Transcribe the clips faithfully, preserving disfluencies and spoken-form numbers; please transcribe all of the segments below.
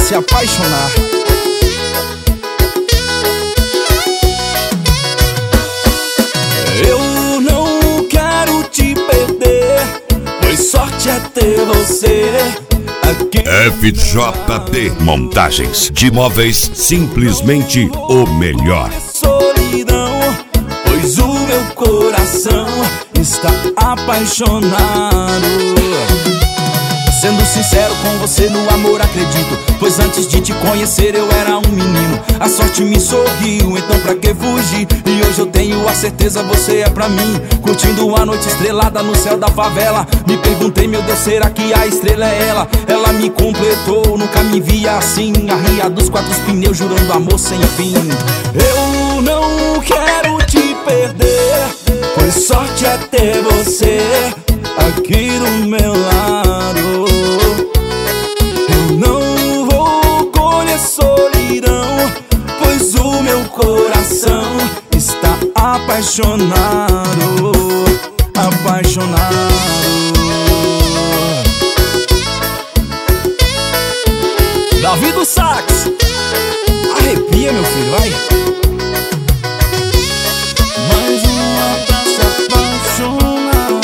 se apaixonar. Eu não quero te perder, pois sorte é ter você aqui. F J T Montagens de Móveis, simplesmente o melhor. Solidão, pois o meu coração está apaixonado. Sendo sincero com você, no amor acredito, pois antes de te conhecer eu era um menino. A sorte me sorriu, então pra que fugir? E hoje eu tenho a certeza, você é pra mim. Curtindo a noite estrelada no céu da favela, me perguntei, meu Deus, será que a estrela é ela? Ela me completou, nunca me via assim, arria dos quatro pneus, jurando amor sem fim. Eu não quero te perder, pois sorte é ter você aqui do meu lado. Eu não vou colher solidão, pois o meu coração está apaixonado, apaixonado. Davi do Sax, arrepia, meu filho, vai. Mais uma pra se apaixonar.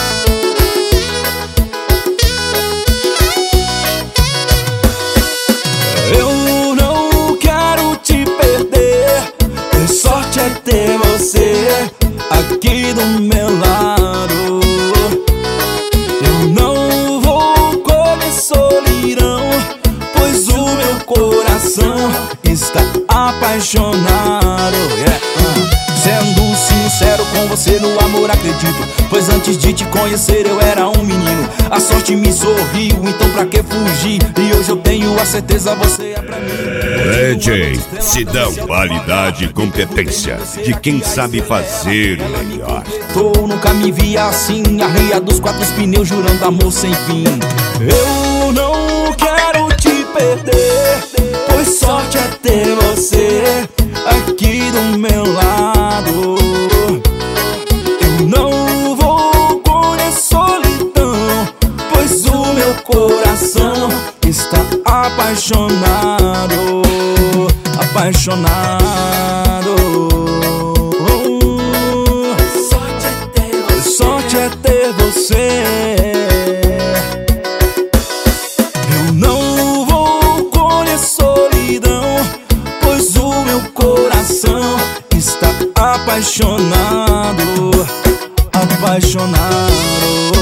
Eu não quero te perder, pois sorte é ter você aqui do meu lado. Eu não vou colher solidão, pois o meu coração está apaixonado. Yeah. uh. Sendo sincero com você, no amor acredito, pois antes de te conhecer eu era um menino. A sorte me sorriu, então pra que fugir? E hoje eu tenho a certeza, você é pra mim. D J Sidão, qualidade e competência de quem sabe fazer o melhor. Tô, nunca me via assim, arria dos quatro pneus, jurando amor sem fim. Eu não quero te perder, pois sorte é ter você aqui do meu lado. Eu não vou colher solidão, pois o meu coração está apaixonado, apaixonado. Sorte é ter você, sorte é ter você. Eu não vou colher solidão, pois o meu coração está apaixonado, apaixonado.